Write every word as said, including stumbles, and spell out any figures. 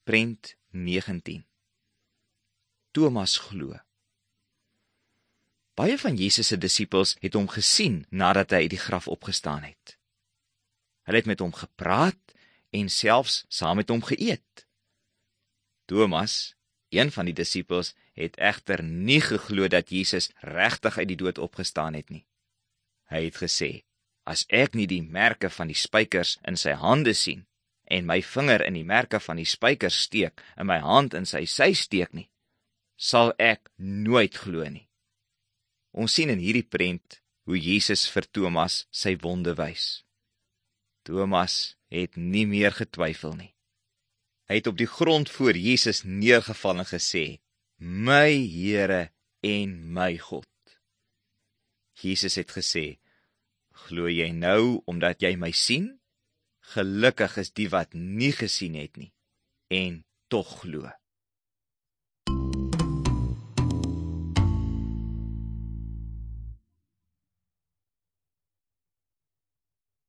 prent negentien. Thomas glo. Baie van Jesus se disippels het hom gesien nadat hy uit die graf opgestaan het. Hulle het met hom gepraat en selfs saam met hom geëet. Thomas, een van die disippels, het egter nie geglo dat Jesus regtig uit die dood opgestaan het nie. Hy het gesê, as ek nie die merke van die spykers in sy hande sien, en my vinger in die merke van die spykers steek, en my hand in sy sy steek nie, sal ek nooit glo nie. Ons sien in hierdie prent hoe Jesus vir Thomas sy wonde wys. Thomas het nie meer getwyfel nie. Hy het op die grond voor Jesus neergeval en gesê, my Here en my God. Jesus het gesê, glo jy nou omdat jy my sien? Gelukkig is die wat nie gesien het nie, en tog glo.